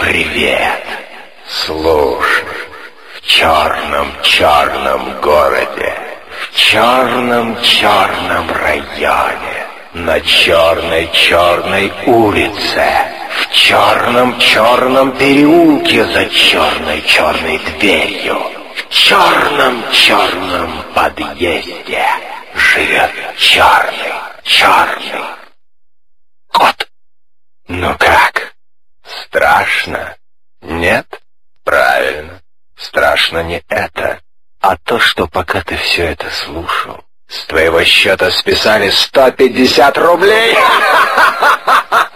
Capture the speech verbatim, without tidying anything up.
Привет. Слушай, в черном-черном городе, в черном-черном районе, на черной-черной улице, в черном-черном переулке за черной-черной дверью, в черном-черном подъезде живет черный-черный кот. Ну как? Страшно? Нет? Правильно. Страшно не это, а то, что пока ты все это слушал, с твоего счета списали сто пятьдесят рублей.